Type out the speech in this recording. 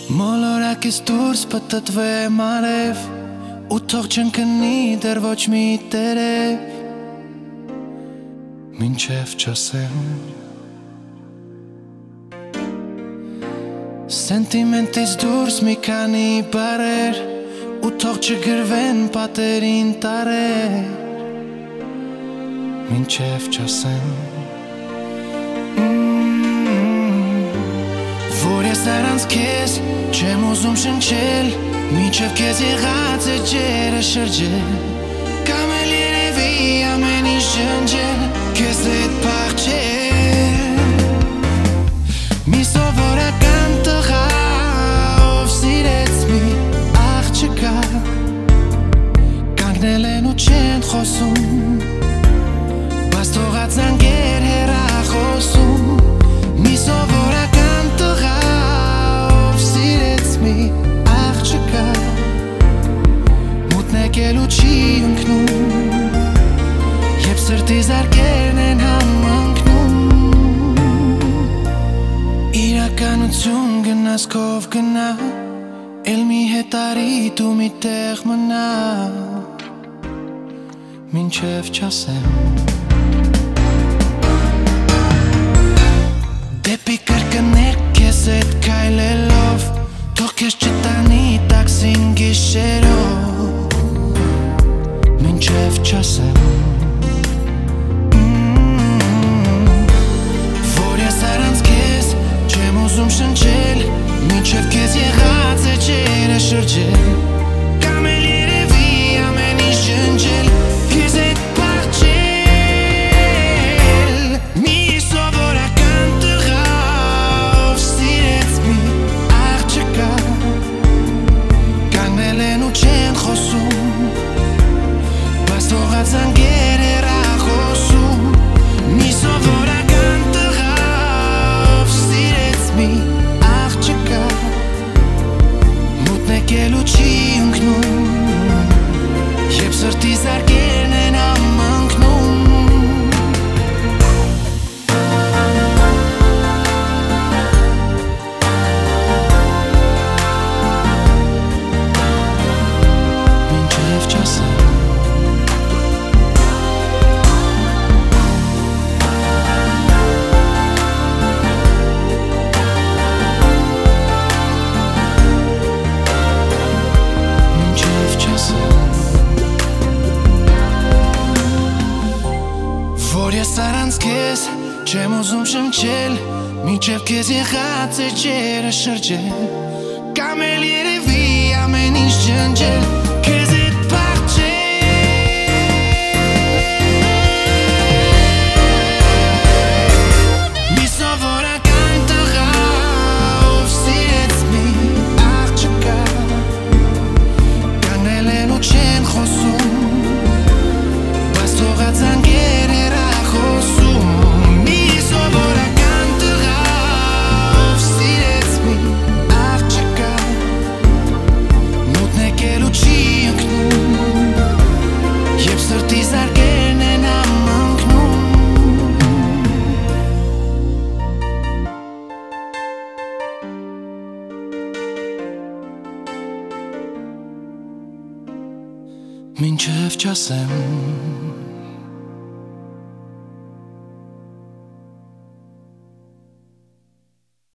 Մոլորակից դուրս պտտվեմ արև ու թող չընկնի դեռ ոչ մի տերև մինչև չասեմ Սենտիմենտից դուրս մի քանի բառեր ու թող չգրվեն պատերին տարեր մինչև չասեմ Որ ես առանց քեզ չեմ ուզում շնչել Մինչև քեզ եղած է ջերը շրջել Կամ էլ երևի ամեն ինչ ջնջել Քեզ հետ փախչել Մի սովորական տղա ով սիրեց մի աղջկա Կանգնել են ու չեն խոսում Բայց թողած զանգեր հեռախոսում Մի սովորական տղա ով սիրեց մի աղջկա Մութն եկել ու չի ընկնում Երբ սրտի զարկերն են համընկնում Իրականություն գնաս քով գնա Էլ մի հետարի դու մի տեղ մնա Մինչև չասեմ Դեպի կրկներ քեզ հետ քայլելով Թող քեզ չտանի տաքսին գիշերով Մինչև չասեմ Որ ես առանց քեզ չեմ ուզում շնչել Մինչև քեզ եղած է ջերը շրջել Կամ էլ երևի ամեն ինչ ջնջել Քեզ հետ փախչել Մի սովորական տղա ով սիրեց մի աղջկա Կանգնել են ու չեն խոսում Բայց թողած զանգեր հեռախոսում Մի սովորական տղա ով սիրեց մի աղջկա Մութն եկել ու չի ընկնում Երբ սրտի զարկերն են համընկնում Մինչև չասեմ Որ ես առանց քեզ չեմ ուզում շնչել Մինչև քեզ եղած է ջերը շրջել Կամ էլ երևի ամեն ինչ ջնջել Քեզ հետ փախչել Մի սովորական տղա ով սիրեց մի աղջկա Կանգնել են ու չեն խոսում Բայց թողած զանգեր հեռախոսում Մի սովորական տղա ով սիրեց մի աղջկա Մութն եկել ու չի ընկնում Երբ սրտի զարկերն են համընկնում Մինչև չասեմ